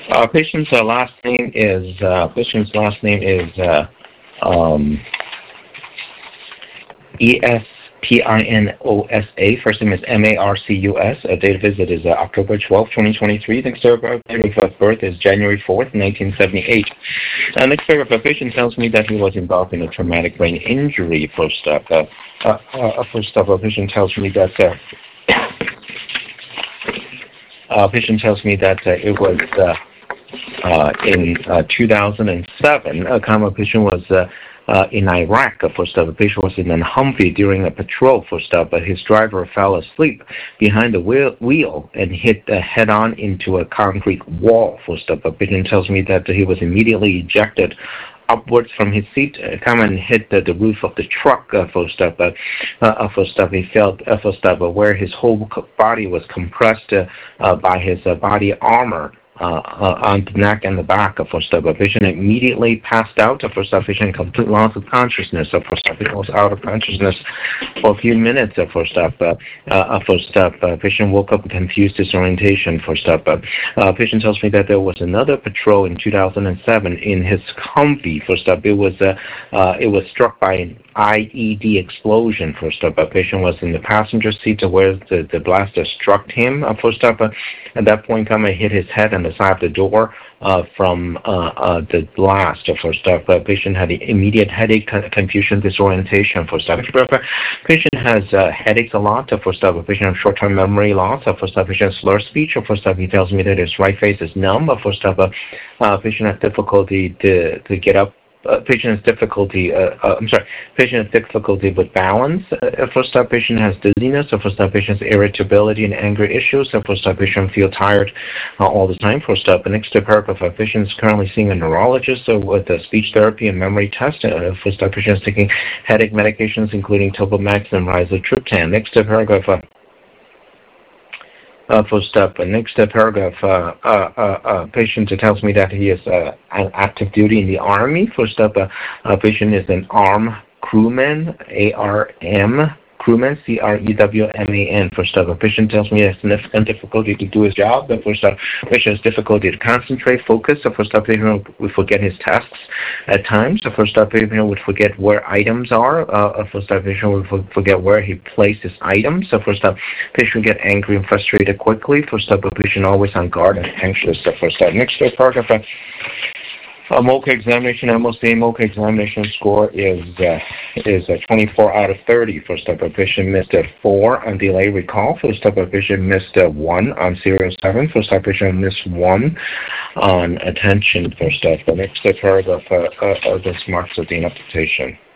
Patient's last name is um, Espinosa. First name is Marcus. Date of visit is October 12th, 2023. Next date of birth is January 4th, 1978. Next paragraph, patient tells me that he was involved in a traumatic brain injury. First up, patient tells me that it was in 2007. Patient was in Iraq. First up, the patient was in a Humvee during a patrol. First up, but his driver fell asleep behind the wheel and hit head-on into a concrete wall. First up, the patient tells me that he was immediately ejected upwards from his seat, come and hit the roof of the truck. First up, he felt where his whole body was compressed by his body armor on the neck and the back. First up, patient immediately passed out. First up, patient complete loss of consciousness. First up, patient was out of consciousness for a few minutes. First up, patient woke up with confused disorientation. First up, patient tells me that there was another patrol in 2007 in his Humvee. First up, it was struck by an IED explosion. First up, patient was in the passenger seat where the blaster struck him. First up, at that point, hit his head on the side of the door from the blast. First up, patient had immediate headache, confusion, disorientation. First up, patient has headaches a lot. First up, patient has short-term memory loss. First up, patient has slurred speech. First up, he tells me that his right face is numb. First up, patient has difficulty to get up. Patient has difficulty with balance. First up, patient has dizziness. First up, patient has irritability and anger issues. First up, patient feels tired all the time. First up, next paragraph, patient is currently seeing a neurologist with a speech therapy and memory test. First up, patient is taking headache medications including Topamax and rizatriptan. Next paragraph. First up, next paragraph, patient tells me that he is active duty in the Army. First up, patient is an arm crewman, ARM, crewman, CREWMAN. First up, patient tells me he has significant difficulty to do his job. First up, patient has difficulty to concentrate, focus. First up, patient would forget his tasks at times. First up, patient would forget where items are. First up, patient would forget where he placed his items. First up, patient would get angry and frustrated quickly. First up, patient always on guard and anxious. First up, next paragraph. MOCA examination, MOCA examination score is 24 out of 30. First up, patient missed 4 on delay recall. First up, patient missed 1 on serial 7. First up, patient missed 1 on attention. First up, the next paragraph, this marks the interpretation.